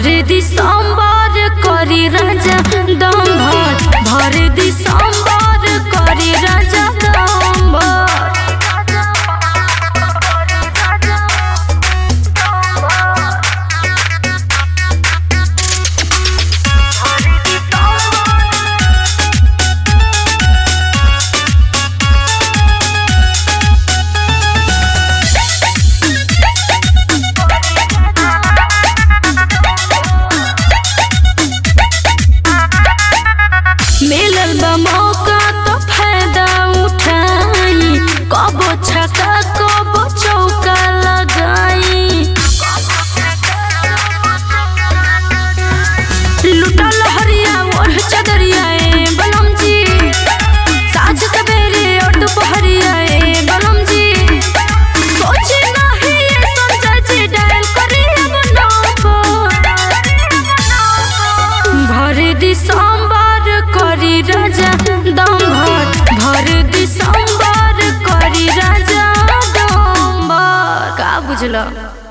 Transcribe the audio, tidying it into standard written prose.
भर दिसंबर करी राजा दम भर दिसंबर करी राजा दम भर। मिलल बा मौका तो फायदा उठाई, कबो छक्का कबो चौका लगाई। लुटा लहरिया ओढ़ चदरिया ए बलम जी, साझ सवेरे और दोपहरिया ए बलम जी। सोचे नहीं ये संजय जी डायल करी अब नंबर। भर दिसंबर करी राजा दम भर दिसंबर करी राजा दम भर। का बुझल?